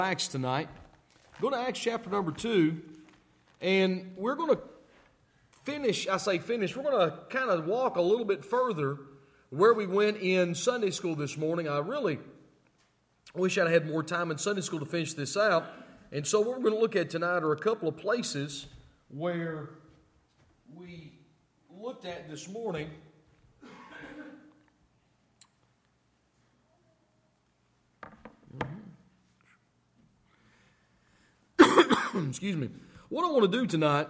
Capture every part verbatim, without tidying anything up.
Acts tonight. Go to Acts chapter number two, and we're going to finish, I say finish, we're going to kind of walk a little bit further where we went in Sunday school this morning. I really wish I'd had more time in Sunday school to finish this out. And so what we're going to look at tonight are a couple of places where we looked at this morning. Excuse me. What I want to do tonight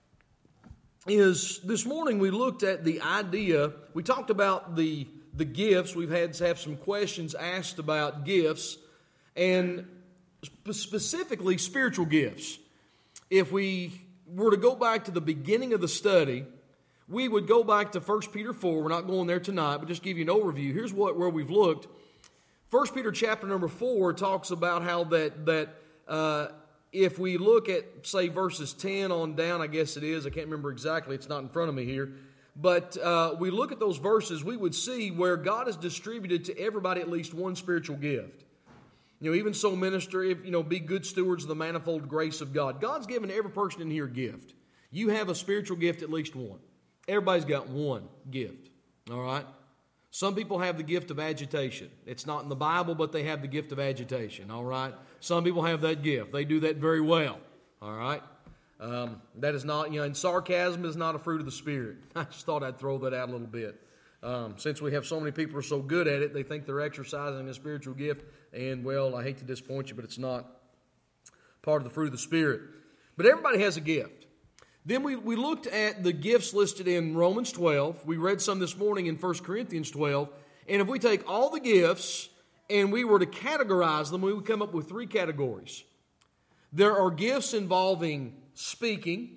is, this morning we looked at the idea, we talked about the, the gifts. We've had to have some questions asked about gifts, and specifically spiritual gifts. If we were to go back to the beginning of the study, we would go back to First Peter four. We're not going there tonight, but just give you an overview. Here's what where we've looked. First Peter chapter number four talks about how that, that uh, if we look at, say, verses ten on down, I guess it is, I can't remember exactly, it's not in front of me here, but uh, we look at those verses, we would see where God has distributed to everybody at least one spiritual gift. You know, even so, minister, if, you know, be good stewards of the manifold grace of God. God's given every person in here a gift. You have a spiritual gift, at least one. Everybody's got one gift, all right? Some people have the gift of agitation. It's not in the Bible, but they have the gift of agitation, all right? Some people have that gift. They do that very well, all right? Um, that is not, you know, and sarcasm is not a fruit of the Spirit. I just thought I'd throw that out a little bit. Um, since we have so many people who are so good at it, they think they're exercising a spiritual gift, and, well, I hate to disappoint you, but it's not part of the fruit of the Spirit. But everybody has a gift. Then we, we looked at the gifts listed in Romans twelve. We read some this morning in First Corinthians twelve. And if we take all the gifts and we were to categorize them, we would come up with three categories. There are gifts involving speaking,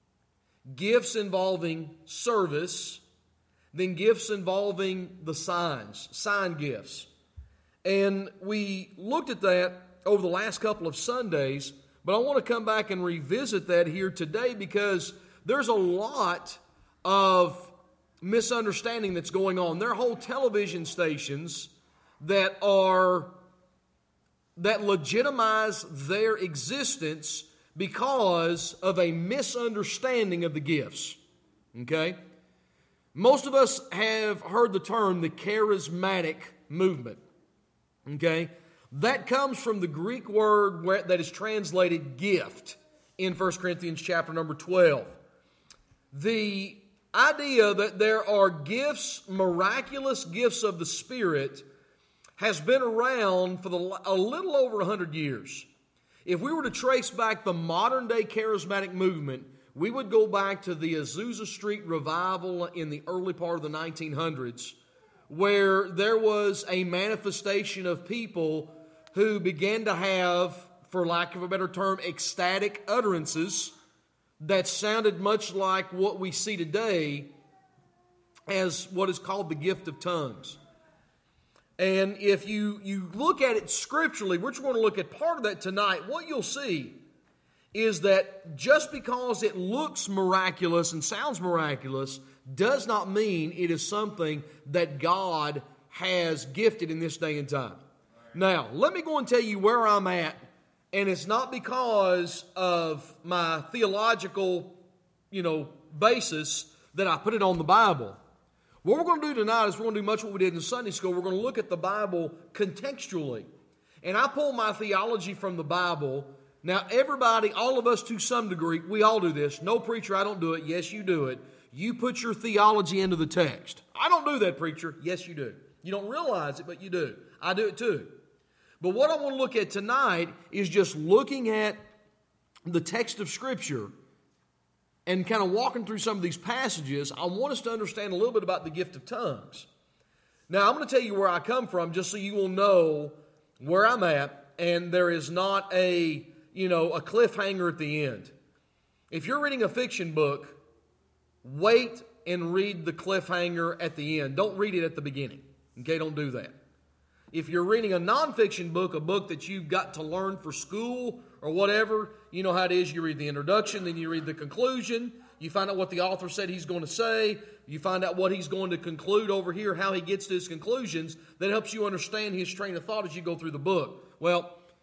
gifts involving service, then gifts involving the signs, sign gifts. And we looked at that over the last couple of Sundays. But I want to come back and revisit that here today because there's a lot of misunderstanding that's going on. There are whole television stations that are that legitimize their existence because of a misunderstanding of the gifts. Okay? Most of us have heard the term the charismatic movement. Okay? That comes from the Greek word where, that is translated gift in First Corinthians chapter number twelve. The idea that there are gifts, miraculous gifts of the Spirit, has been around for the, a little over one hundred years. If we were to trace back the modern day charismatic movement, we would go back to the Azusa Street revival in the early part of the nineteen hundreds, where there was a manifestation of people who began to have, for lack of a better term, ecstatic utterances that sounded much like what we see today as what is called the gift of tongues. And if you, you look at it scripturally, we're just going to look at part of that tonight. What you'll see is that just because it looks miraculous and sounds miraculous does not mean it is something that God has gifted in this day and time. Now, let me go and tell you where I'm at, and it's not because of my theological, you know, basis that I put it on the Bible. What we're going to do tonight is we're going to do much what we did in Sunday school. We're going to look at the Bible contextually. And I pull my theology from the Bible. Now, everybody, all of us to some degree, we all do this. No, preacher, I don't do it. Yes, you do it. You put your theology into the text. I don't do that, preacher. Yes, you do. You don't realize it, but you do. I do it too. But what I want to look at tonight is just looking at the text of Scripture and kind of walking through some of these passages. I want us to understand a little bit about the gift of tongues. Now, I'm going to tell you where I come from just so you will know where I'm at, and there is not a, you know, a cliffhanger at the end. If you're reading a fiction book, wait and read the cliffhanger at the end. Don't read it at the beginning. Okay, don't do that. If you're reading a nonfiction book, a book that you've got to learn for school or whatever, you know how it is. You read the introduction, then you read the conclusion. You find out what the author said he's going to say. You find out what he's going to conclude over here, how he gets to his conclusions. That helps you understand his train of thought as you go through the book. Well,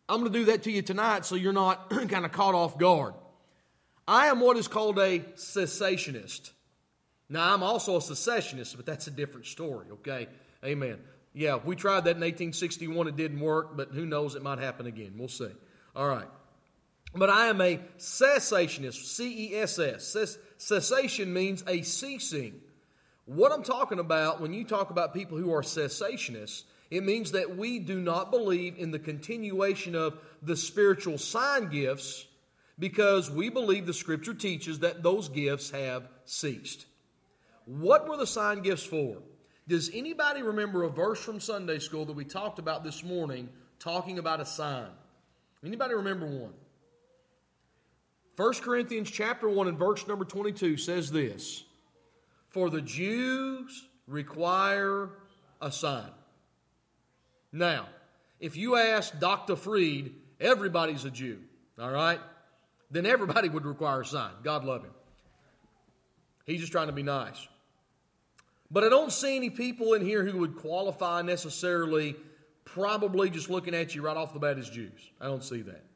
I'm going to do that to you tonight so you're not kind of caught off guard. I am what is called a cessationist. Now, I'm also a secessionist, but that's a different story, okay? Amen. Yeah, we tried that in eighteen sixty-one. It didn't work, but who knows, it might happen again. We'll see. All right. But I am a cessationist, C E S S. Cessation means a ceasing. What I'm talking about when you talk about people who are cessationists, it means that we do not believe in the continuation of the spiritual sign gifts because we believe the Scripture teaches that those gifts have ceased. What were the sign gifts for? Does anybody remember a verse from Sunday school that we talked about this morning talking about a sign? Anybody remember one? First Corinthians chapter one and verse number twenty-two says this, "For the Jews require a sign." Now, if you ask Doctor Freed, everybody's a Jew, all right? Then everybody would require a sign. God love him. He's just trying to be nice. But I don't see any people in here who would qualify necessarily, probably just looking at you right off the bat as Jews. I don't see that.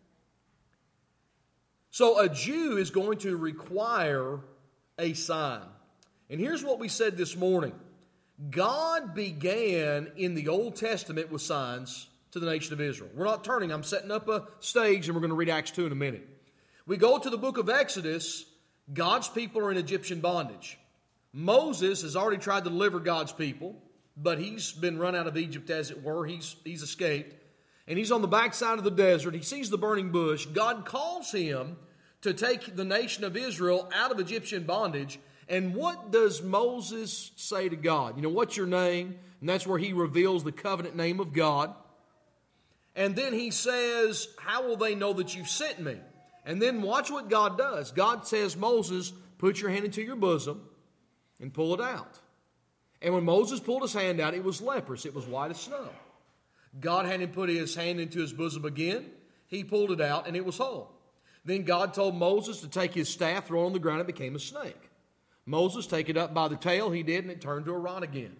So a Jew is going to require a sign. And here's what we said this morning. God began in the Old Testament with signs to the nation of Israel. We're not turning. I'm setting up a stage and we're going to read Acts two in a minute. We go to the book of Exodus. God's people are in Egyptian bondage. Moses has already tried to deliver God's people, but he's been run out of Egypt, as it were. He's, he's escaped. And he's on the backside of the desert. He sees the burning bush. God calls him to take the nation of Israel out of Egyptian bondage. And what does Moses say to God? You know, what's your name? And that's where he reveals the covenant name of God. And then he says, how will they know that you've sent me? And then watch what God does. God says, Moses, put your hand into your bosom and pull it out. And when Moses pulled his hand out, it was leprous. It was white as snow. God had him put his hand into his bosom again. He pulled it out, and it was whole. Then God told Moses to take his staff, throw it on the ground, and it became a snake. Moses, take it up by the tail. He did, and it turned to a rod again.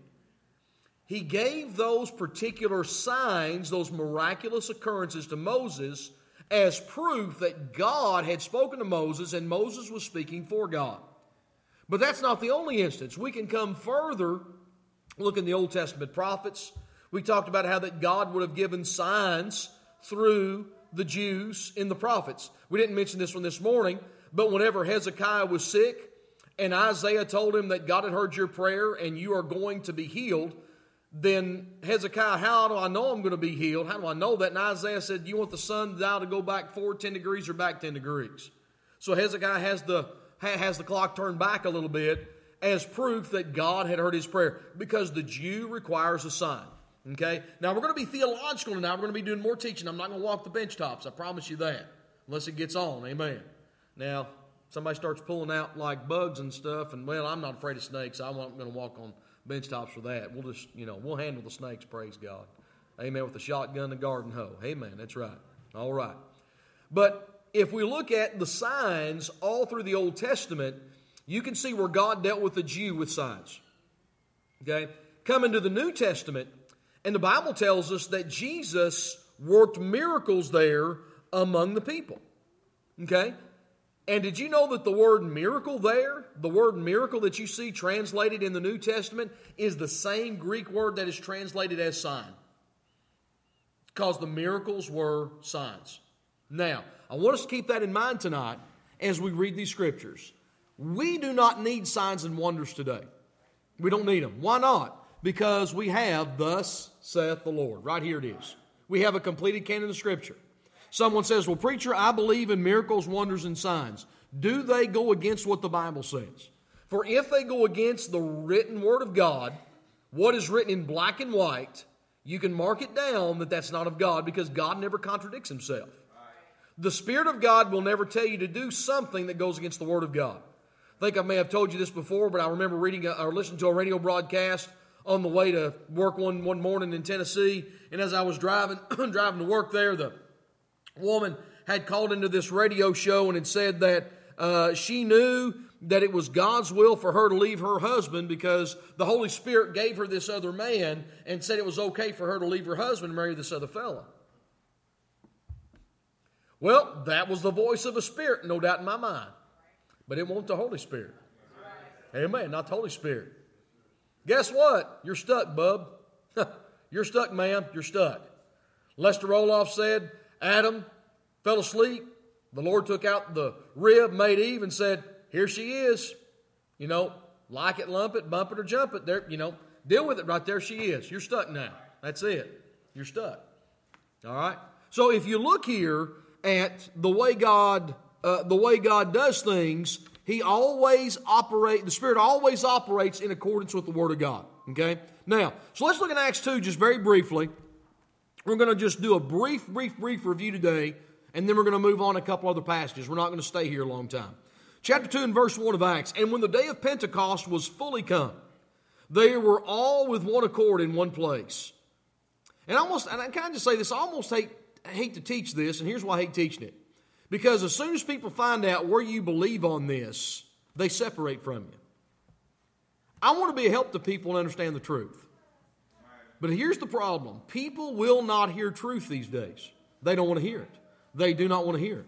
He gave those particular signs, those miraculous occurrences to Moses as proof that God had spoken to Moses, and Moses was speaking for God. But that's not the only instance. We can come further, look in the Old Testament prophets. We talked about how that God would have given signs through the Jews in the prophets. We didn't mention this one this morning, but whenever Hezekiah was sick and Isaiah told him that God had heard your prayer and you are going to be healed, then Hezekiah, how do I know I'm going to be healed? How do I know that? And Isaiah said, do you want the sun now to go back forward ten degrees or back ten degrees? So Hezekiah has the has the clock turned back a little bit as proof that God had heard his prayer, because the Jew requires a sign. Okay? Now, we're going to be theological tonight. We're going to be doing more teaching. I'm not going to walk the bench tops. I promise you that. Unless it gets on. Amen. Now, somebody starts pulling out like bugs and stuff, and, well, I'm not afraid of snakes. I'm not going to walk on bench tops for that. We'll just, you know, we'll handle the snakes, praise God. Amen. With a shotgun and a garden hoe. Amen. That's right. All right. But if we look at the signs all through the Old Testament, you can see where God dealt with the Jew with signs. Okay? Come into the New Testament, and the Bible tells us that Jesus worked miracles there among the people. Okay? And did you know that the word miracle there, the word miracle that you see translated in the New Testament, is the same Greek word that is translated as sign? Because the miracles were signs. Now, I want us to keep that in mind tonight as we read these scriptures. We do not need signs and wonders today. We don't need them. Why not? Because we have, thus saith the Lord. Right here it is. We have a completed canon of Scripture. Someone says, well, preacher, I believe in miracles, wonders, and signs. Do they go against what the Bible says? For if they go against the written Word of God, what is written in black and white, you can mark it down that that's not of God, because God never contradicts Himself. The Spirit of God will never tell you to do something that goes against the Word of God. I think I may have told you this before, but I remember reading a, or listening to a radio broadcast on the way to work one, one morning in Tennessee. And as I was driving, driving to work there, the woman had called into this radio show and had said that uh, she knew that it was God's will for her to leave her husband because the Holy Spirit gave her this other man and said it was okay for her to leave her husband and marry this other fella. Well, that was the voice of a spirit, no doubt in my mind. But it wasn't the Holy Spirit. Amen, not the Holy Spirit. Guess what? You're stuck, bub. You're stuck, ma'am. You're stuck. Lester Roloff said, Adam fell asleep. The Lord took out the rib, made Eve, and said, here she is. You know, like it, lump it, bump it, or jump it. There, you know, deal with it right there. She is. You're stuck now. That's it. You're stuck. All right? So if you look here at the way God, uh, the way God does things, He always operate. The Spirit always operates in accordance with the Word of God. Okay? Now, so let's look at Acts two just very briefly. We're going to just do a brief, brief, brief review today, and then we're going to move on a couple other passages. We're not going to stay here a long time. Chapter two and verse one of Acts. And when the day of Pentecost was fully come, they were all with one accord in one place. And almost, and I kind of just say this, I almost hate, hate to teach this, and here's why I hate teaching it. Because as soon as people find out where you believe on this, they separate from you. I want to be a help to people and understand the truth. But here's the problem. People will not hear truth these days. They don't want to hear it. They do not want to hear it.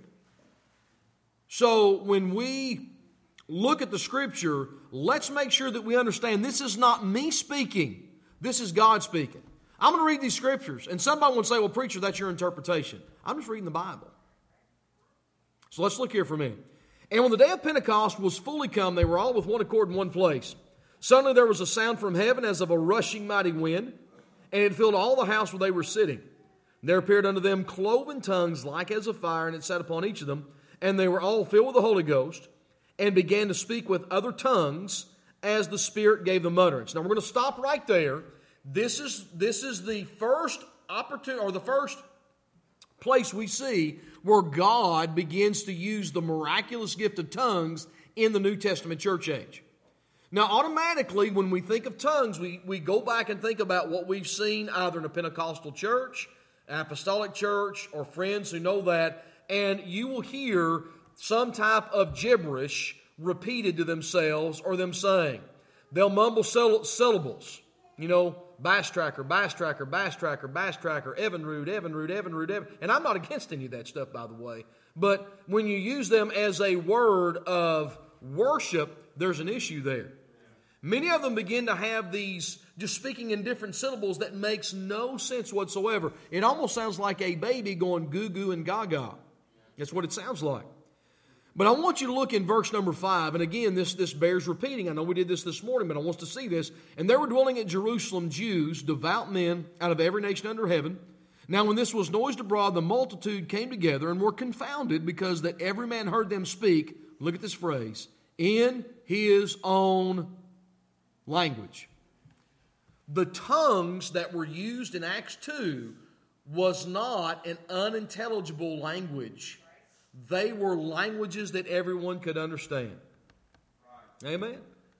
So when we look at the Scripture, let's make sure that we understand this is not me speaking. This is God speaking. I'm going to read these Scriptures, and somebody will say, well, preacher, that's your interpretation. I'm just reading the Bible. So let's look here for a minute. And when the day of Pentecost was fully come, they were all with one accord in one place. Suddenly there was a sound from heaven as of a rushing mighty wind, and it filled all the house where they were sitting. There appeared unto them cloven tongues like as of fire, and it sat upon each of them. And they were all filled with the Holy Ghost, and began to speak with other tongues as the Spirit gave them utterance. Now we're going to stop right there. This is, this is the first opportunity, or the first place we see where God begins to use the miraculous gift of tongues in the New Testament church age. Now, automatically, when we think of tongues, we, we go back and think about what we've seen either in a Pentecostal church, apostolic church, or friends who know that, and you will hear some type of gibberish repeated to themselves or them saying. They'll mumble syllables, you know, bass tracker, bass tracker, bass tracker, bass tracker, Evinrude, Evinrude, Evinrude, Evan. And I'm not against any of that stuff, by the way. But when you use them as a word of worship, there's an issue there. Many of them begin to have these just speaking in different syllables that makes no sense whatsoever. It almost sounds like a baby going goo goo and gaga. That's what it sounds like. But I want you to look in verse number five. And again, this, this bears repeating. I know we did this this morning, but I want us to see this. And there were dwelling at Jerusalem Jews, devout men out of every nation under heaven. Now when this was noised abroad, the multitude came together and were confounded, because that every man heard them speak, look at this phrase, in his own language. The tongues that were used in Acts two was not an unintelligible language. They were languages that everyone could understand. Amen.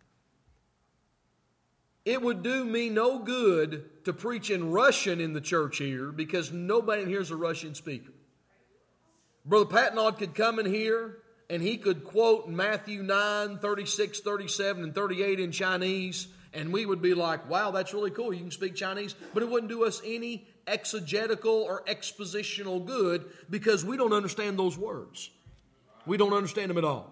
It would do me no good to preach in Russian in the church here, because nobody in here is a Russian speaker. Brother Patnod could come in here and he could quote Matthew nine, thirty-six, thirty-seven, and thirty-eight in Chinese, and we would be like, wow, that's really cool. You can speak Chinese. But it wouldn't do us any exegetical or expositional good, because we don't understand those words. We don't understand them at all.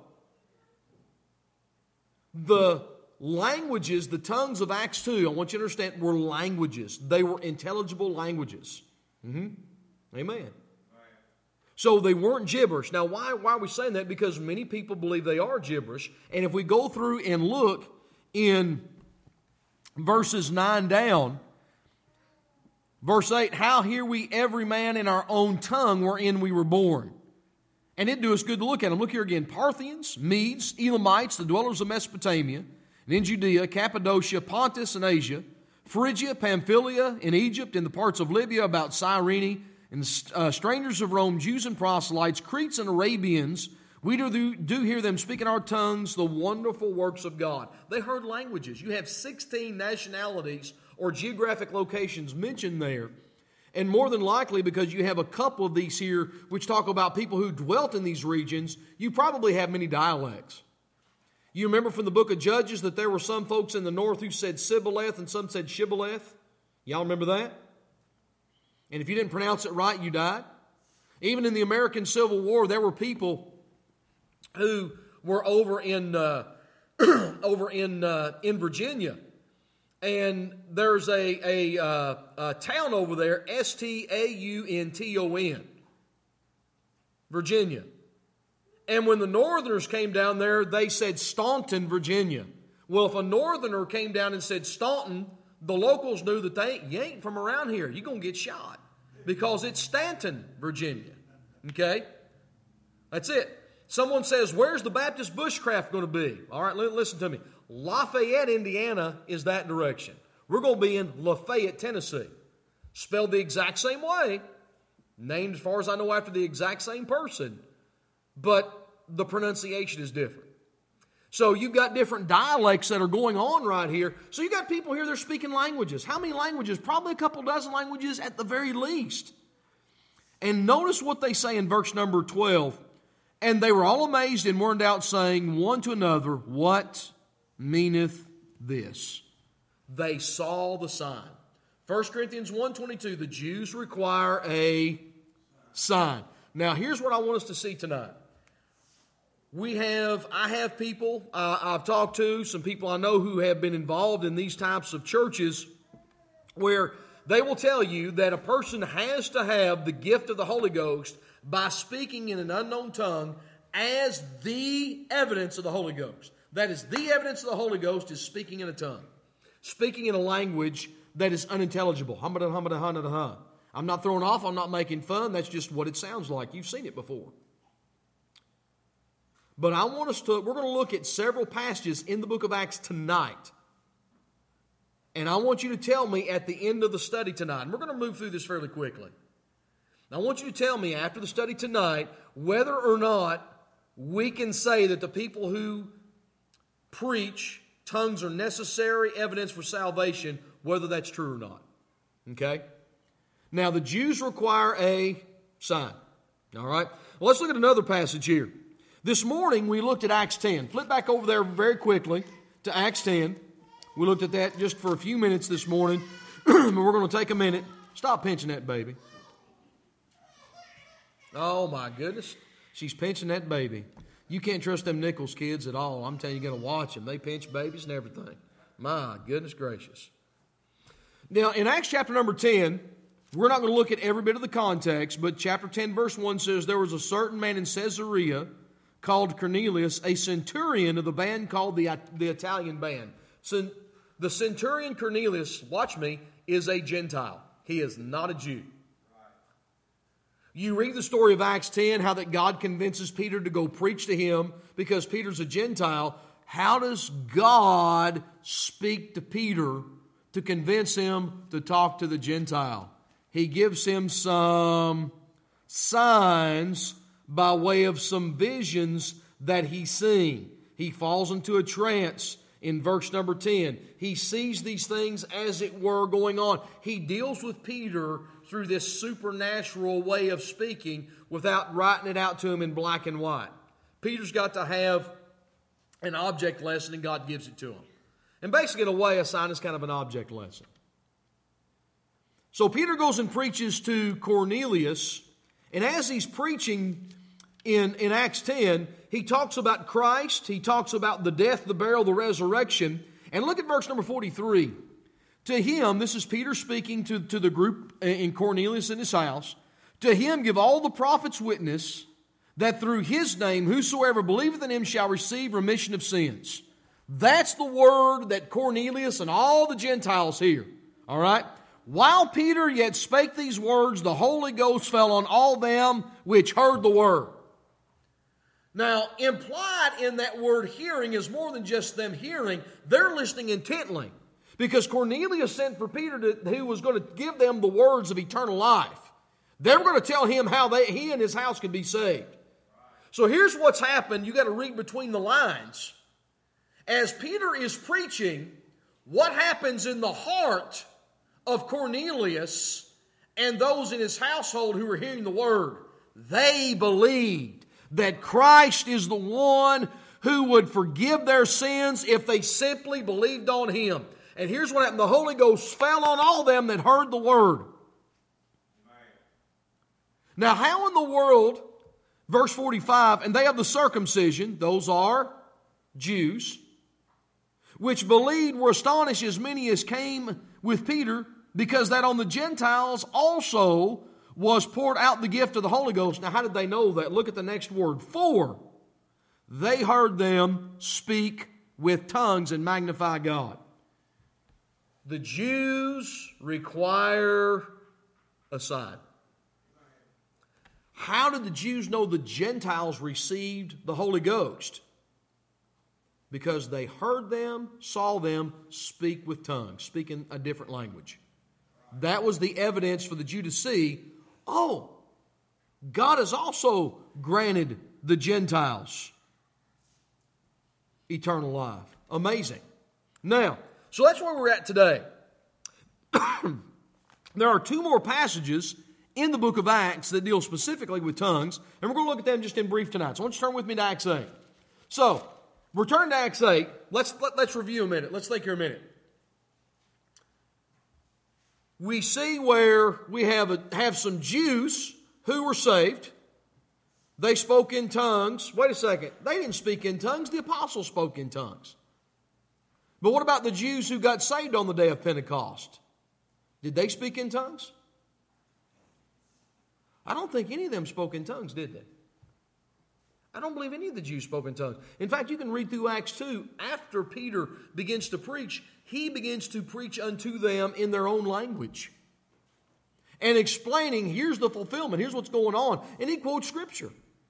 The languages, the tongues of Acts two, I want you to understand, were languages. They were intelligible languages. Mm-hmm. Amen. So they weren't gibberish. Now, why, why are we saying that? Because many people believe they are gibberish. And if we go through and look in verses nine down, verse eight, how hear we every man in our own tongue wherein we were born? And it'd do us good to look at them. Look here again. Parthians, Medes, Elamites, the dwellers of Mesopotamia, and in Judea, Cappadocia, Pontus, and Asia, Phrygia, Pamphylia, in Egypt, in the parts of Libya about Cyrene, and uh, strangers of Rome, Jews and proselytes, Cretes and Arabians, we do, do hear them speak in our tongues the wonderful works of God. They heard languages. You have sixteen nationalities or geographic locations mentioned there. And more than likely, because you have a couple of these here which talk about people who dwelt in these regions, you probably have many dialects. You remember from the book of Judges that there were some folks in the north who said Sibboleth and some said Shibboleth. Y'all remember that? And if you didn't pronounce it right, you died. Even in the American Civil War, there were people who were over in uh, over in uh, in Virginia, and there's a a, uh, a town over there, S T A U N T O N, Virginia. And when the Northerners came down there, they said Staunton, Virginia. Well, if a Northerner came down and said Staunton, the locals knew that they you ain't from around here. You're going to get shot because it's Stanton, Virginia. Okay? That's it. Someone says, where's the Baptist bushcraft going to be? All right, listen to me. Lafayette, Indiana is that direction. We're going to be in Lafayette, Tennessee. Spelled the exact same way. Named, as far as I know, after the exact same person. But the pronunciation is different. So you've got different dialects that are going on right here. So you've got people here that are speaking languages. How many languages? Probably a couple dozen languages at the very least. And notice what they say in verse number twelve. And they were all amazed and warned out, saying one to another, what meaneth this? They saw the sign. First Corinthians one twenty-two, the Jews require a sign. Now here's what I want us to see tonight. We have, I have people uh, I've talked to, some people I know who have been involved in these types of churches where they will tell you that a person has to have the gift of the Holy Ghost by speaking in an unknown tongue as the evidence of the Holy Ghost. That is, the evidence of the Holy Ghost is speaking in a tongue. Speaking in a language that is unintelligible. I'm not throwing off, I'm not making fun, that's just what it sounds like. You've seen it before. But I want us to, we're going to look at several passages in the book of Acts tonight. And I want you to tell me at the end of the study tonight, and we're going to move through this fairly quickly. I want you to tell me after the study tonight whether or not we can say that the people who preach tongues are necessary evidence for salvation, whether that's true or not. Okay? Now, the Jews require a sign. All right? Well, let's look at another passage here. This morning, we looked at Acts ten. Flip back over there very quickly to Acts ten. We looked at that just for a few minutes this morning. We're going to take a minute. Stop pinching that baby. Oh, my goodness. She's pinching that baby. You can't trust them Nichols kids at all. I'm telling you, you're going to watch them. They pinch babies and everything. My goodness gracious. Now, in Acts chapter number ten, we're not going to look at every bit of the context, but chapter ten, verse one says, there was a certain man in Caesarea called Cornelius, a centurion of the band called the, the Italian band. So the centurion Cornelius, watch me, is a Gentile. He is not a Jew. You read the story of Acts ten, how that God convinces Peter to go preach to him because Peter's a Gentile. How does God speak to Peter to convince him to talk to the Gentile? He gives him some signs by way of some visions that he's seen. He falls into a trance in verse number ten. He sees these things as it were going on. He deals with Peter through this supernatural way of speaking without writing it out to him in black and white. Peter's got to have an object lesson and God gives it to him. And basically, in a way, a sign is kind of an object lesson. So Peter goes and preaches to Cornelius, and as he's preaching in, in Acts ten, he talks about Christ, he talks about the death, the burial, the resurrection. And look at verse number forty-three. To him, this is Peter speaking to, to the group in Cornelius in his house. To him give all the prophets witness that through his name whosoever believeth in him shall receive remission of sins. That's the word that Cornelius and all the Gentiles hear. All right? While Peter yet spake these words, the Holy Ghost fell on all them which heard the word. Now, implied in that word hearing is more than just them hearing. They're listening intently. Because Cornelius sent for Peter to, who was going to give them the words of eternal life. They were going to tell him how they, he and his house could be saved. So here's what's happened. You've got to read between the lines. As Peter is preaching, what happens in the heart of Cornelius and those in his household who were hearing the word? They believed that Christ is the one who would forgive their sins if they simply believed on him. And here's what happened. The Holy Ghost fell on all them that heard the word. Now, how in the world, verse forty-five, and they of the circumcision, those are Jews, which believed were astonished as many as came with Peter, because that on the Gentiles also was poured out the gift of the Holy Ghost. Now, how did they know that? Look at the next word. For they heard them speak with tongues and magnify God. The Jews require a sign. How did the Jews know the Gentiles received the Holy Ghost? Because they heard them, saw them speak with tongues, speaking a different language. That was the evidence for the Jew to see, oh, God has also granted the Gentiles eternal life. Amazing. Now, so that's where we're at today. There are two more passages in the book of Acts that deal specifically with tongues, and we're going to look at them just in brief tonight. So I want you to turn with me to Acts eight. So, return to Acts eight. Let's, let, let's review a minute. Let's think here a minute. We see where we have, a, have some Jews who were saved. They spoke in tongues. Wait a second. They didn't speak in tongues. The apostles spoke in tongues. But what about the Jews who got saved on the day of Pentecost? Did they speak in tongues? I don't think any of them spoke in tongues, did they? I don't believe any of the Jews spoke in tongues. In fact, you can read through Acts two. After Peter begins to preach, he begins to preach unto them in their own language. And explaining, here's the fulfillment, here's what's going on. And he quotes Scripture.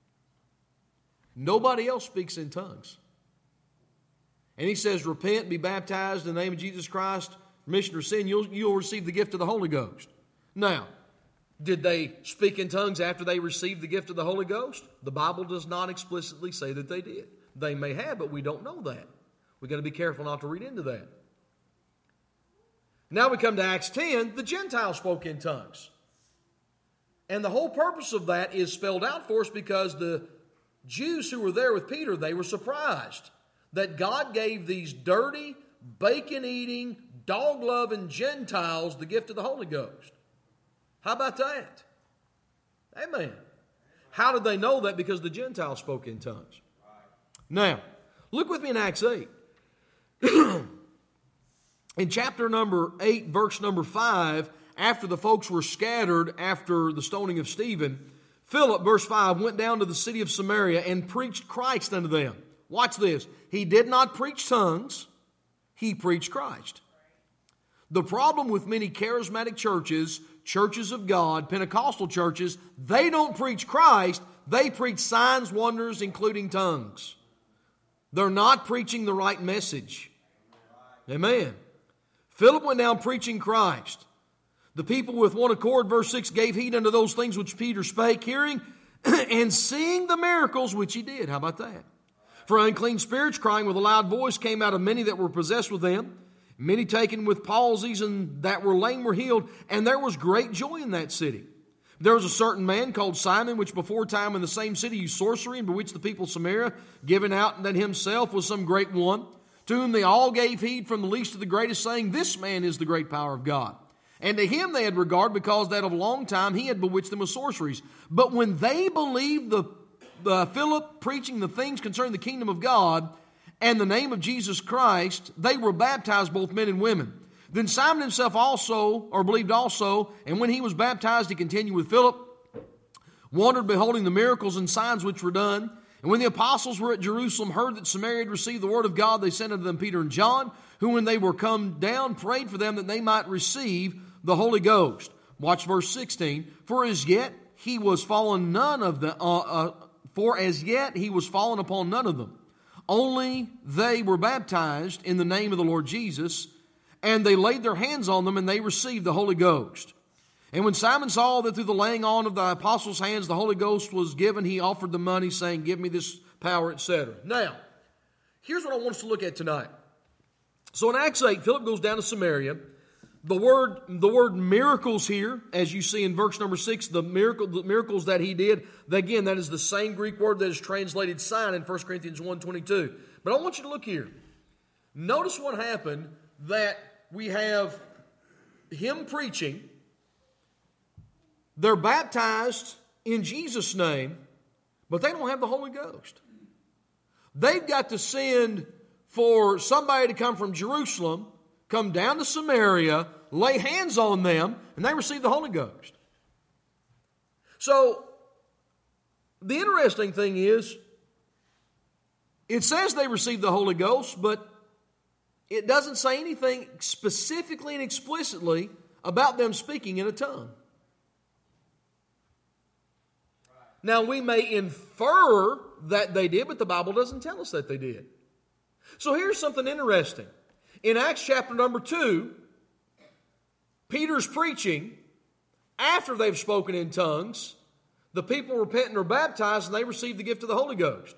Nobody else speaks in tongues. And he says, repent, be baptized in the name of Jesus Christ, remission of sin, you'll, you'll receive the gift of the Holy Ghost. Now, did they speak in tongues after they received the gift of the Holy Ghost? The Bible does not explicitly say that they did. They may have, but we don't know that. We've got to be careful not to read into that. Now we come to Acts ten. The Gentiles spoke in tongues. And the whole purpose of that is spelled out for us because the Jews who were there with Peter, they were surprised that God gave these dirty, bacon-eating, dog-loving Gentiles the gift of the Holy Ghost. How about that? Amen. How did they know that? Because the Gentiles spoke in tongues. Now, look with me in Acts eight. In chapter number eight, verse number five, after the folks were scattered after the stoning of Stephen, Philip, verse five, went down to the city of Samaria and preached Christ unto them. Watch this. He did not preach tongues. He preached Christ. The problem with many charismatic churches, churches of God, Pentecostal churches, they don't preach Christ. They preach signs, wonders, including tongues. They're not preaching the right message. Amen. Philip went down preaching Christ. The people with one accord, verse six, gave heed unto those things which Peter spake, hearing and seeing the miracles which he did. How about that? For unclean spirits, crying with a loud voice, came out of many that were possessed with them. Many taken with palsies and that were lame were healed, and there was great joy in that city. There was a certain man called Simon, which before time in the same city used sorcery and bewitched the people of Samaria, giving out that himself was some great one, to whom they all gave heed from the least to the greatest, saying, this man is the great power of God. And to him they had regard, because that of long time he had bewitched them with sorceries. But when they believed the, the Philip preaching the things concerning the kingdom of God and the name of Jesus Christ, they were baptized, both men and women. Then Simon himself also, or believed also, and when he was baptized, he continued with Philip, wondered beholding the miracles and signs which were done. And when the apostles were at Jerusalem, heard that Samaria had received the word of God, they sent unto them Peter and John, who when they were come down, prayed for them that they might receive the Holy Ghost. Watch verse sixteen. For as yet he was fallen none of the, uh, uh, for as yet he was fallen upon none of them. Only they were baptized in the name of the Lord Jesus, and they laid their hands on them, and they received the Holy Ghost. And when Simon saw that through the laying on of the apostles' hands the Holy Ghost was given, he offered them money, saying, give me this power, et cetera. Now, here's what I want us to look at tonight. So in Acts eight, Philip goes down to Samaria. The word, the word miracles here, as you see in verse number six, the, miracle, the miracles that he did, again, that is the same Greek word that is translated sign in First Corinthians one twenty-two. But I want you to look here. Notice what happened, that we have him preaching. They're baptized in Jesus' name, but they don't have the Holy Ghost. They've got to send for somebody to come from Jerusalem, come down to Samaria, lay hands on them, and they receive the Holy Ghost. So, the interesting thing is, it says they received the Holy Ghost, but it doesn't say anything specifically and explicitly about them speaking in a tongue. Now, we may infer that they did, but the Bible doesn't tell us that they did. So here's something interesting. In Acts chapter number two, Peter's preaching. After they've spoken in tongues, the people repent and are baptized, and they receive the gift of the Holy Ghost.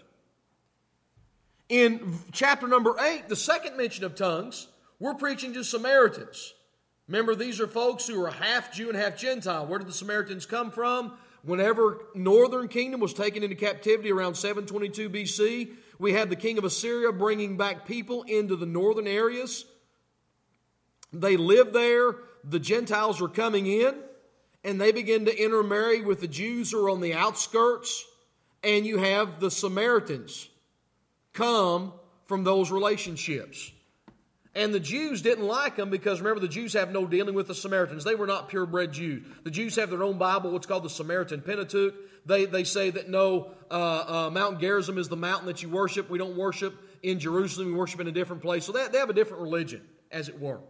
In chapter number eight, the second mention of tongues, we're preaching to Samaritans. Remember, these are folks who are half Jew and half Gentile. Where did the Samaritans come from? Whenever northern kingdom was taken into captivity around seven twenty-two B C, we had the king of Assyria bringing back people into the northern areas. They lived there. The Gentiles were coming in, and they begin to intermarry with the Jews who are on the outskirts, and you have the Samaritans come from those relationships. And the Jews didn't like them because, remember, the Jews have no dealing with the Samaritans. They were not purebred Jews. The Jews have their own Bible, what's called the Samaritan Pentateuch. They, they say that no, uh, uh, Mount Gerizim is the mountain that you worship. We don't worship in Jerusalem. We worship in a different place. So they, they have a different religion, as it were.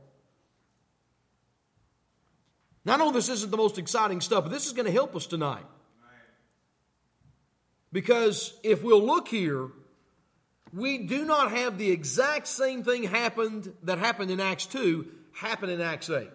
Now, I know this isn't the most exciting stuff, but this is going to help us tonight. Because if we'll look here, we do not have the exact same thing happened that happened in Acts two happen in Acts eight.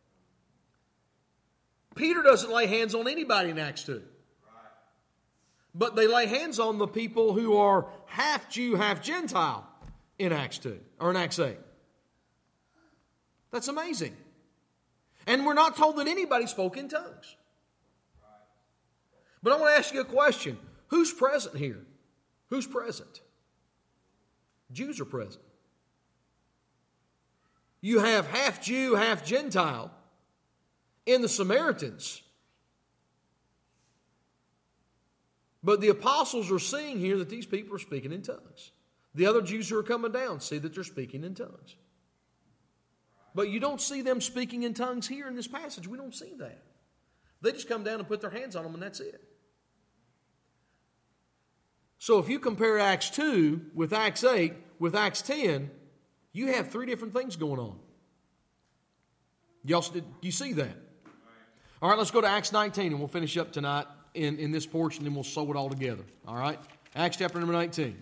Peter doesn't lay hands on anybody in Acts two. But they lay hands on the people who are half Jew, half Gentile in Acts two, or in Acts eight. That's amazing. And we're not told that anybody spoke in tongues. But I want to ask you a question. Who's present here? Who's present? Jews are present. You have half Jew, half Gentile in the Samaritans. But the apostles are seeing here that these people are speaking in tongues. The other Jews who are coming down see that they're speaking in tongues. But you don't see them speaking in tongues here in this passage. We don't see that. They just come down and put their hands on them, and that's it. So if you compare Acts two with Acts eight with Acts ten, you have three different things going on. Y'all, do you see that? All right, let's go to Acts nineteen, and we'll finish up tonight in, in this portion, and we'll sew it all together. All right? Acts chapter number nineteen.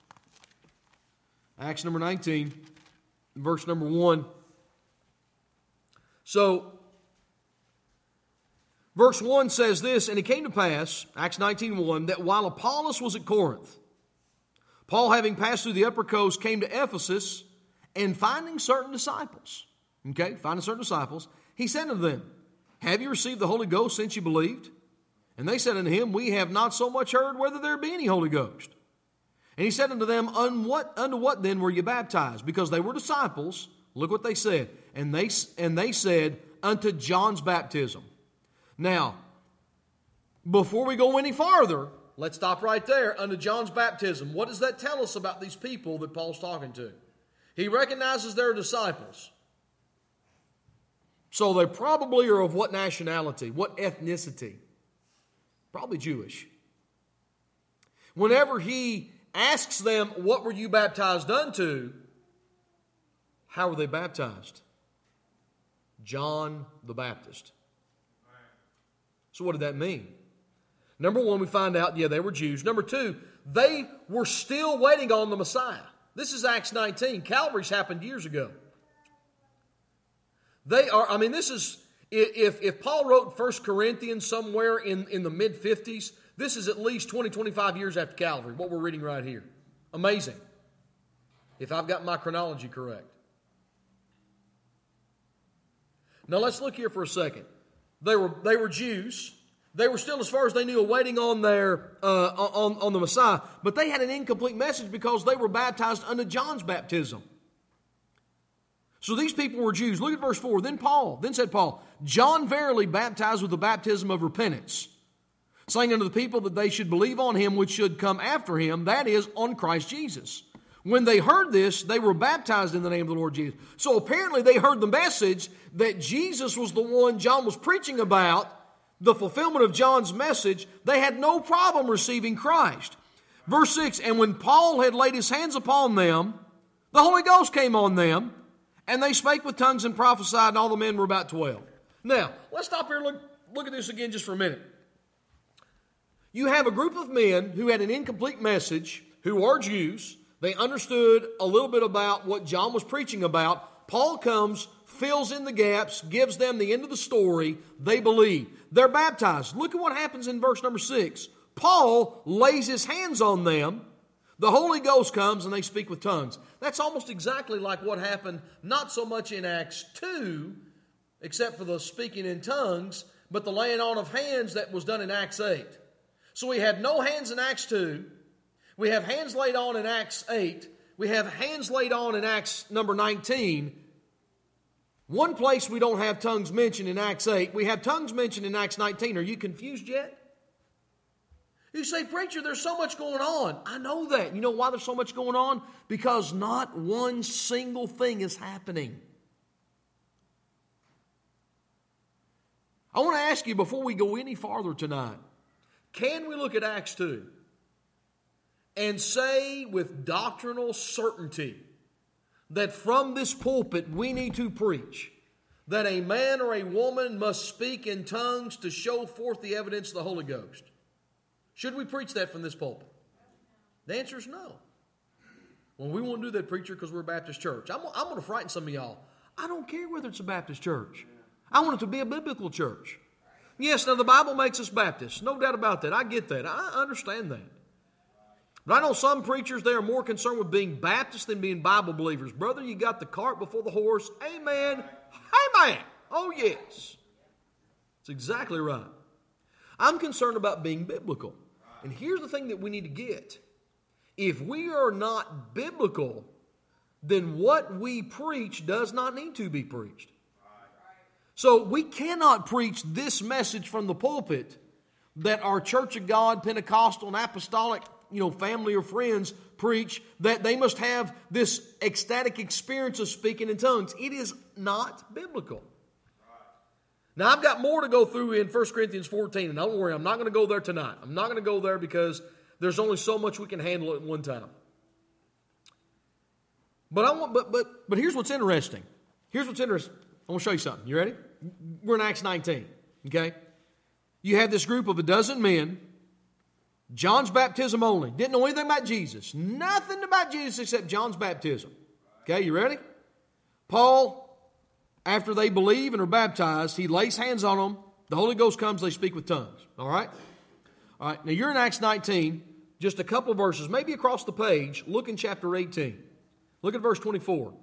Acts number nineteen, verse number one. So, verse one says this, and it came to pass, Acts nineteen one, that while Apollos was at Corinth, Paul, having passed through the upper coast, came to Ephesus, and finding certain disciples, okay, finding certain disciples, he said unto them, have you received the Holy Ghost since you believed? And they said unto him, we have not so much heard whether there be any Holy Ghost. And he said unto them, unto what, unto what then were you baptized? Because they were disciples. Look what they said. And they, and they said, unto John's baptism. Now, before we go any farther, let's stop right there. Unto John's baptism. What does that tell us about these people that Paul's talking to? He recognizes they're disciples. So they probably are of what nationality? What ethnicity? Probably Jewish. Whenever he asks them, what were you baptized unto? How were they baptized? John the Baptist. So what did that mean? Number one, we find out, yeah, they were Jews. Number two, they were still waiting on the Messiah. This is Acts nineteen. Calvary's happened years ago. They are, I mean, this is, if, if Paul wrote First Corinthians somewhere in, in the mid-fifties, this is at least twenty, twenty-five years after Calvary, what we're reading right here. Amazing. If I've got my chronology correct. Now let's look here for a second. They were they were Jews. They were still, as far as they knew, waiting on their uh, on on the Messiah. But they had an incomplete message because they were baptized unto John's baptism. So these people were Jews. Look at verse four. Then Paul, then said Paul, John verily baptized with the baptism of repentance. saying unto the people that they should believe on him which should come after him, that is, on Christ Jesus. When they heard this, they were baptized in the name of the Lord Jesus. So apparently they heard the message that Jesus was the one John was preaching about, the fulfillment of John's message. They had no problem receiving Christ. Verse six, and when Paul had laid his hands upon them, the Holy Ghost came on them, and they spake with tongues and prophesied, and all the men were about twelve. Now, let's stop here and look, look at this again just for a minute. You have a group of men who had an incomplete message, who are Jews. They understood a little bit about what John was preaching about. Paul comes, fills in the gaps, gives them the end of the story. They believe. They're baptized. Look at what happens in verse number six. Paul lays his hands on them. The Holy Ghost comes and they speak with tongues. That's almost exactly like what happened, not so much in Acts two, except for the speaking in tongues, but the laying on of hands that was done in Acts eight. So we had no hands in Acts two. We have hands laid on in Acts eight. We have hands laid on in Acts number nineteen. One place we don't have tongues mentioned in Acts eight. We have tongues mentioned in Acts nineteen. Are you confused yet? You say, preacher, there's so much going on. I know that. You know why there's so much going on? Because not one single thing is happening. I want to ask you before we go any farther tonight, can we look at Acts two and say with doctrinal certainty that from this pulpit we need to preach that a man or a woman must speak in tongues to show forth the evidence of the Holy Ghost? Should we preach that from this pulpit? The answer is no. Well, we won't do that, preacher, because we're a Baptist church. I'm, I'm going to frighten some of y'all. I don't care whether it's a Baptist church. I want it to be a biblical church. Yes, now the Bible makes us Baptists. No doubt about that. I get that. I understand that. But I know some preachers, they are more concerned with being Baptist than being Bible believers. Brother, you got the cart before the horse. Amen. Amen. Oh, yes. That's exactly right. I'm concerned about being biblical. And here's the thing that we need to get. If we are not biblical, then what we preach does not need to be preached. So we cannot preach this message from the pulpit that our Church of God, Pentecostal, and Apostolic, you know, family or friends preach, that they must have this ecstatic experience of speaking in tongues. It is not biblical. Now, I've got more to go through in First Corinthians fourteen, and don't worry, I'm not going to go there tonight. I'm not going to go there because there's only so much we can handle at one time. But I want, but but but here's what's interesting. Here's what's interesting. I want to show you something. You ready? We're in Acts nineteen. Okay, you have this group of a dozen men. John's baptism only. Didn't know anything about Jesus. Nothing about Jesus except John's baptism. Okay, you ready? Paul, after they believe and are baptized, he lays hands on them. The Holy Ghost comes, they speak with tongues. All right? All right, now you're in Acts nineteen, just a couple of verses, maybe across the page. Look in chapter eighteen. Look at verse twenty-four.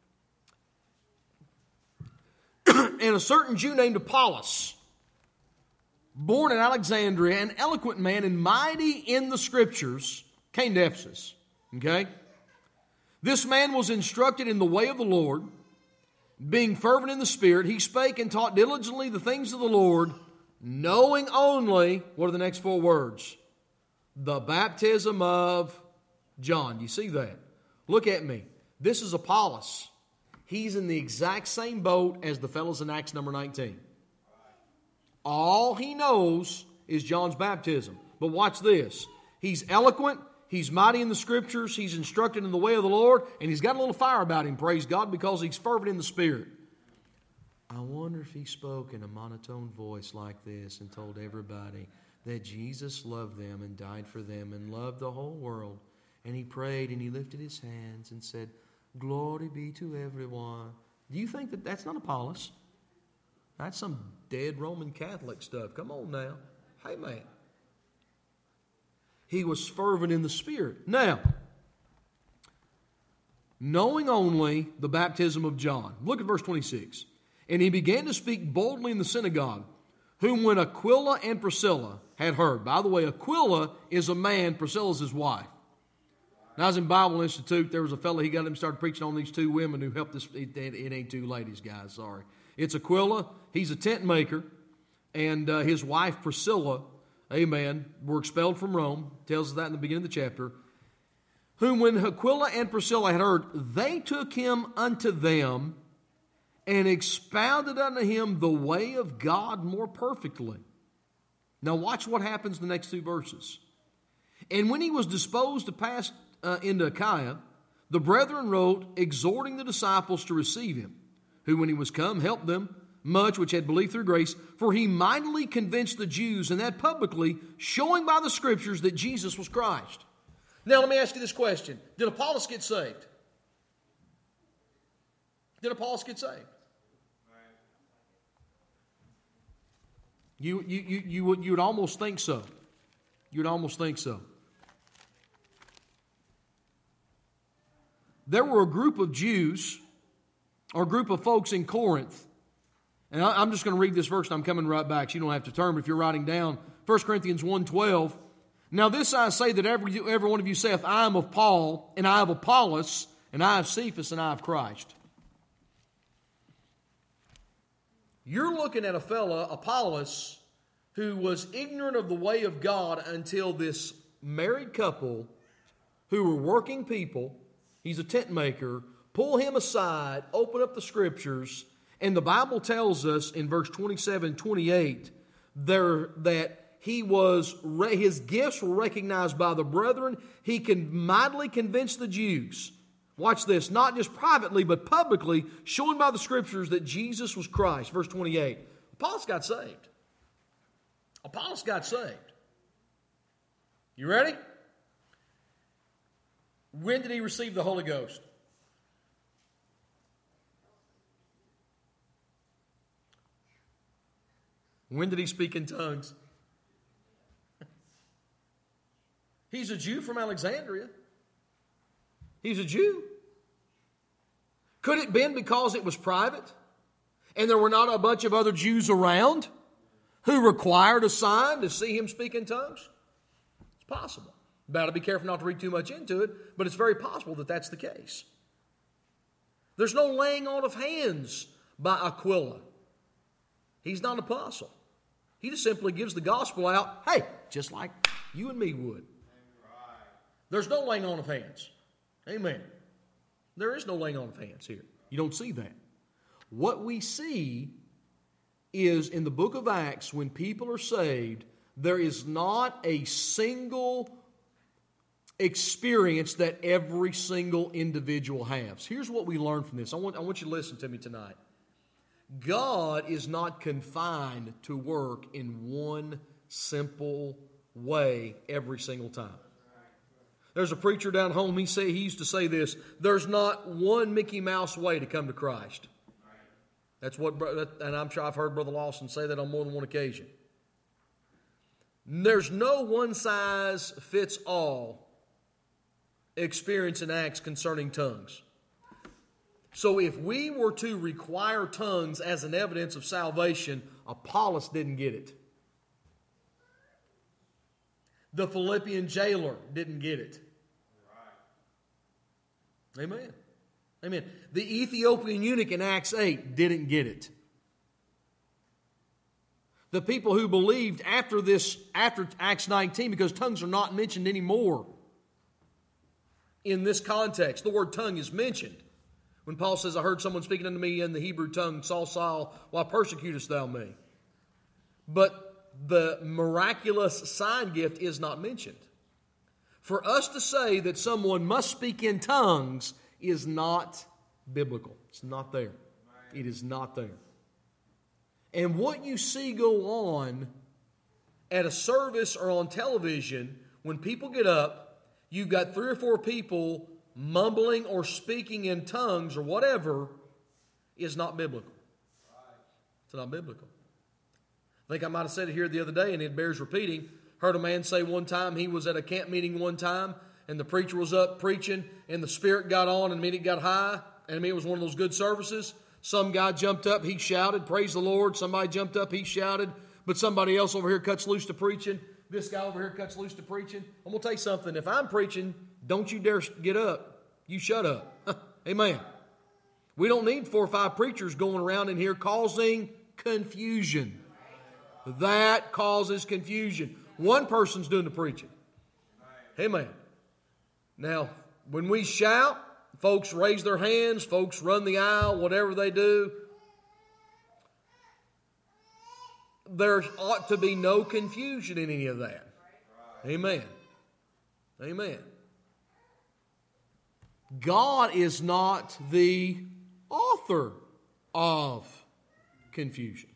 And a certain Jew named Apollos, born in Alexandria, an eloquent man and mighty in the Scriptures, came to Ephesus. Okay? This man was instructed in the way of the Lord, being fervent in the Spirit. He spake and taught diligently the things of the Lord, knowing only, what are the next four words? The baptism of John. You see that? Look at me. This is Apollos. He's in the exact same boat as the fellows in Acts number nineteen. All he knows is John's baptism. But watch this. He's eloquent. He's mighty in the Scriptures. He's instructed in the way of the Lord. And he's got a little fire about him, praise God, because he's fervent in the Spirit. I wonder if he spoke in a monotone voice like this and told everybody that Jesus loved them and died for them and loved the whole world. And he prayed and he lifted his hands and said, "Glory be to everyone." Do you think that that's not Apollos? That's some dead Roman Catholic stuff. Come on now. Hey, man. He was fervent in the Spirit. Now, knowing only the baptism of John. Look at verse twenty-six. And he began to speak boldly in the synagogue, whom when Aquila and Priscilla had heard. By the way, Aquila is a man, Priscilla's his wife. When I was in Bible Institute, there was a fellow, he got him started preaching on these two women who helped this. It, it ain't two ladies, guys, sorry. It's Aquila. He's a tent maker. And uh, his wife, Priscilla, amen, were expelled from Rome. Tells us that in the beginning of the chapter. Whom when Aquila and Priscilla had heard, they took him unto them and expounded unto him the way of God more perfectly. Now watch what happens in the next two verses. And when he was disposed to pass uh, into Achaia, the brethren wrote, exhorting the disciples to receive him, who when he was come helped them much which had believed through grace, for he mightily convinced the Jews, and that publicly, showing by the Scriptures that Jesus was Christ. Now let me ask you this question. Did Apollos get saved? Did Apollos get saved? You, you, you, you, would, you would almost think so. You would almost think so. There were a group of Jews, or a group of folks in Corinth, and I, I'm just going to read this verse and I'm coming right back, so you don't have to turn, but if you're writing down, First Corinthians one twelve, now this I say that every, every one of you saith, I am of Paul, and I of Apollos, and I of Cephas, and I of Christ. You're looking at a fella, Apollos, who was ignorant of the way of God until this married couple who were working people, he's a tent maker, pull him aside, open up the Scriptures, and the Bible tells us in verse twenty-seven, twenty-eight, there, that he was, his gifts were recognized by the brethren. He can mightily convince the Jews. Watch this, not just privately, but publicly, showing by the Scriptures that Jesus was Christ. Verse twenty-eight, Apollos got saved. Apollos got saved. You ready? When did he receive the Holy Ghost? When did he speak in tongues? He's a Jew from Alexandria. He's a Jew. Could it have been because it was private and there were not a bunch of other Jews around who required a sign to see him speak in tongues? It's possible. Better be careful not to read too much into it, but it's very possible that that's the case. There's no laying on of hands by Aquila. He's not an apostle. He just simply gives the gospel out, hey, just like you and me would. There's no laying on of hands. Amen. There is no laying on of hands here. You don't see that. What we see is in the book of Acts, when people are saved, there is not a single experience that every single individual has. Here's what we learn from this. I want, I want you to listen to me tonight. God is not confined to work in one simple way every single time. There's a preacher down home, he say he used to say this, there's not one Mickey Mouse way to come to Christ. That's what, and I'm sure I've heard Brother Lawson say that on more than one occasion. There's no one size fits all experience in Acts concerning tongues. So if we were to require tongues as an evidence of salvation, Apollos didn't get it. The Philippian jailer didn't get it. Amen. Amen. The Ethiopian eunuch in Acts eight didn't get it. The people who believed after this, after Acts nineteen, because tongues are not mentioned anymore in this context. The word tongue is mentioned. When Paul says, I heard someone speaking unto me in the Hebrew tongue, Saul, Saul, why persecutest thou me? But the miraculous sign gift is not mentioned. For us to say that someone must speak in tongues is not biblical. It's not there. It is not there. And what you see go on at a service or on television, when people get up, you've got three or four people mumbling or speaking in tongues or whatever, is not biblical. It's not biblical. I think I might have said it here the other day, and it bears repeating. Heard a man say one time he was at a camp meeting one time, and the preacher was up preaching, and the Spirit got on, and I mean, it got high, and I mean, it was one of those good services. Some guy jumped up, he shouted, praise the Lord. Somebody jumped up, he shouted, but somebody else over here cuts loose to preaching. This guy over here cuts loose to preaching. I'm going to tell you something. If I'm preaching, don't you dare get up. You shut up. Amen. We don't need four or five preachers going around in here causing confusion. That causes confusion. One person's doing the preaching. Amen. Now, when we shout, folks raise their hands, folks run the aisle, whatever they do. There ought to be no confusion in any of that. Amen. Amen. God is not the author of confusion.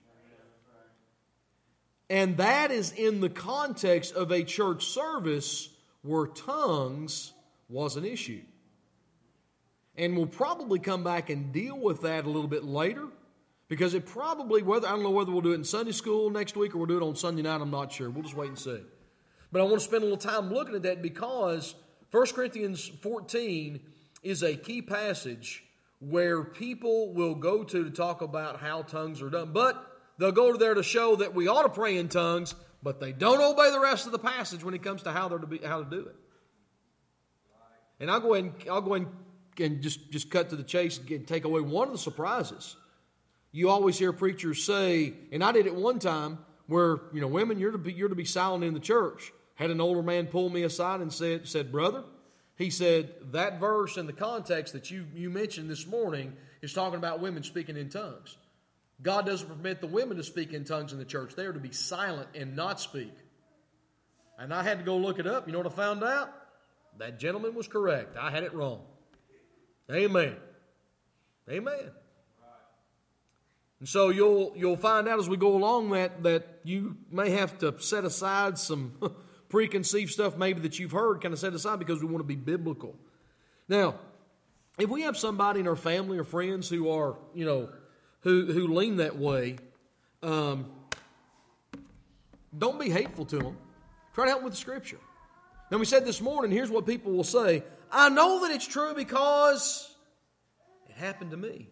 And that is in the context of a church service where tongues was an issue. And we'll probably come back and deal with that a little bit later, because it probably, whether I don't know whether we'll do it in Sunday school next week or we'll do it on Sunday night, I'm not sure. We'll just wait and see. But I want to spend a little time looking at that because First Corinthians fourteen is a key passage where people will go to to talk about how tongues are done. But they'll go there to show that we ought to pray in tongues, but they don't obey the rest of the passage when it comes to how they're to be, how to do it. And I'll go ahead and, I'll go ahead and just, just cut to the chase and take away one of the surprises. You always hear preachers say, and I did it one time, where, you know, women, you're to be, you're to be silent in the church. Had an older man pull me aside and said, said, brother, he said, that verse in the context that you, you mentioned this morning is talking about women speaking in tongues. God doesn't permit the women to speak in tongues in the church. They are to be silent and not speak. And I had to go look it up. You know what I found out? That gentleman was correct. I had it wrong. Amen. Amen. And so you'll you'll find out as we go along that, that you may have to set aside some preconceived stuff maybe that you've heard, kind of set aside because we want to be biblical. Now, if we have somebody in our family or friends who are, you know, who, who lean that way, um, don't be hateful to them. Try to help them with the Scripture. Now, we said this morning, here's what people will say. I know that it's true because it happened to me.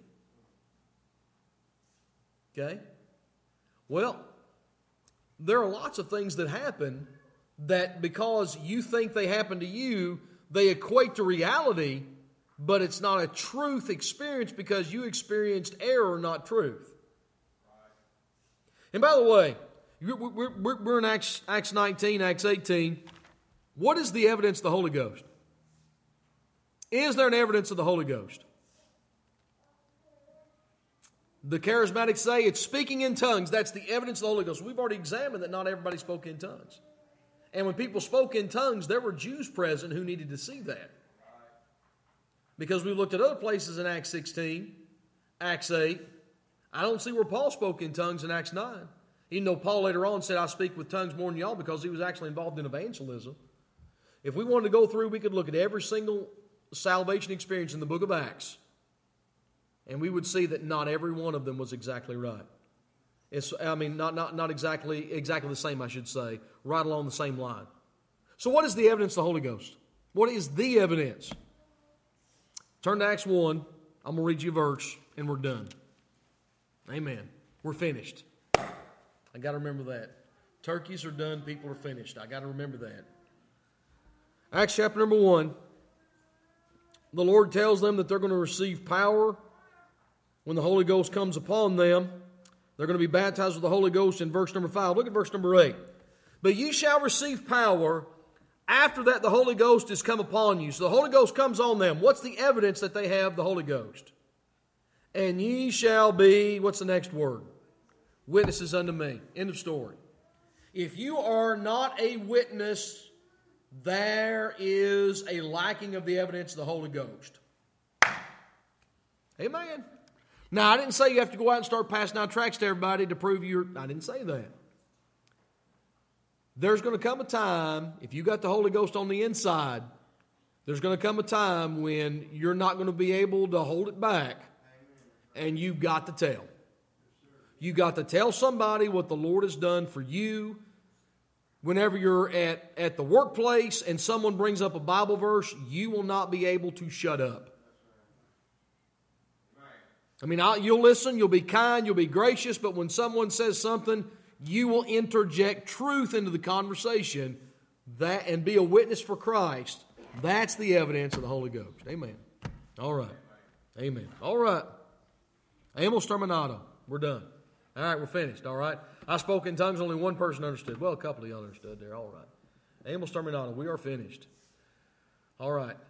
Okay? Well, there are lots of things that happen that because you think they happen to you, they equate to reality, but it's not a truth experience because you experienced error, not truth. And by the way, we're, we're, we're in Acts, Acts nineteen, Acts eighteen. What is the evidence of the Holy Ghost? Is there an evidence of the Holy Ghost? The charismatics say it's speaking in tongues. That's the evidence of the Holy Ghost. We've already examined that not everybody spoke in tongues. And when people spoke in tongues, there were Jews present who needed to see that. Because we looked at other places in Acts sixteen, Acts eight. I don't see where Paul spoke in tongues in Acts nine. Even though Paul later on said, I speak with tongues more than y'all, because he was actually involved in evangelism. If we wanted to go through, we could look at every single salvation experience in the book of Acts. And we would see that not every one of them was exactly right. It's, I mean, not, not, not exactly, exactly the same, I should say. Right along the same line. So what is the evidence of the Holy Ghost? What is the evidence? Turn to Acts one. I'm going to read you a verse, and we're done. Amen. We're finished. I got to remember that. Turkeys are done, people are finished. I got to remember that. Acts chapter number one. The Lord tells them that they're going to receive power when the Holy Ghost comes upon them. They're going to be baptized with the Holy Ghost in verse number five. Look at verse number eight. But ye shall receive power. After that the Holy Ghost is come upon you. So the Holy Ghost comes on them. What's the evidence that they have the Holy Ghost? And ye shall be, what's the next word? Witnesses unto me. End of story. If you are not a witness, there is a lacking of the evidence of the Holy Ghost. Amen. Now, I didn't say you have to go out and start passing out tracts to everybody to prove you're... I didn't say that. There's going to come a time, if you got the Holy Ghost on the inside, there's going to come a time when you're not going to be able to hold it back, and you've got to tell. You've got to tell somebody what the Lord has done for you. Whenever you're at, at the workplace and someone brings up a Bible verse, you will not be able to shut up. I mean, I'll, you'll listen, you'll be kind, you'll be gracious, but when someone says something, you will interject truth into the conversation that and be a witness for Christ. That's the evidence of the Holy Ghost. Amen. All right. Amen. All right. Amos terminato. We're done. All right, we're finished, all right? I spoke in tongues, only one person understood. Well, a couple of y'all understood there, all right. Amos terminata, we are finished. All right.